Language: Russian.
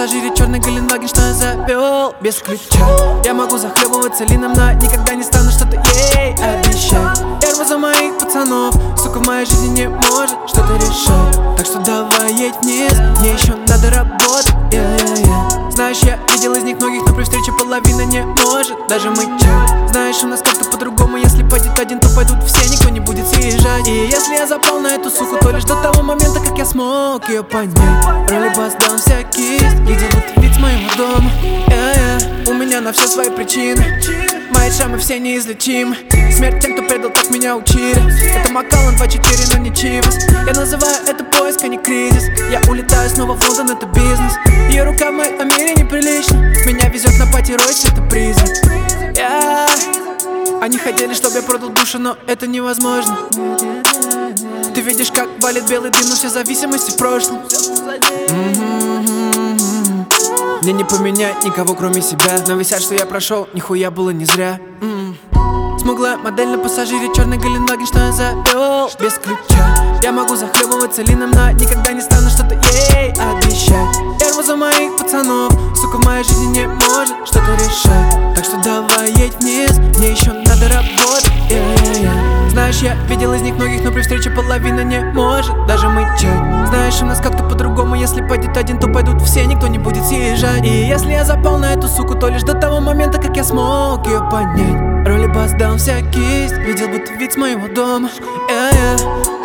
пассажире черный Гелендваген, что я завел без ключа. Я могу захлебываться лином, но никогда не стану что-то ей обещать. Первый за моих пацанов, сука, в моей жизни не может что-то решать. Так что давай едь вниз, мне еще надо работать, Знаешь, я видел из них многих, но при встрече половина не может даже мычать. Знаешь, у нас как-то по-другому, если пойдет один, то пойдут все, никто не будет съезжать. И если я запал на эту суку, то лишь до того момента, как я смог ее понять. Ролли-бас дам всякий, где будто вид с моего дома. У меня на все свои причины, мои шрамы все неизлечимы. Смерть тем, кто предал, так меня учили. Это Макалан 2-4, но не Чивас. Я называю это поиск, а не кризис. Я улетаю снова в Лондон, это бизнес. Ее рука в моем мире неприлично. Меня везет на пати Ройс, это призрак. Они хотели, чтобы я продал душу, но это невозможно. Ты видишь, как валит белый дым, но все зависимости в прошлом. Мне не поменять никого, кроме себя. Но висят, что я прошел, нихуя было не зря. Смуглая модель на пассажире, черный Гелендваген, что я завел без ключа. Я могу захлебываться лином, но никогда не стану что-то ей обещать. Первый за моих пацанов, сука, в моей жизни не может что-то решать. Так что давай едь вниз, мне еще надо работать, Знаешь, я видел из них многих, но при встрече половина не может даже мычать. Знаешь, у нас как-то по-другому, если пойдет один, то пойдут все, никто не будет съезжать. И если я запал на эту суку, то лишь до того момента, как я смог ее понять. Ролли-бас дам всякий, видел будто вид с моего дома,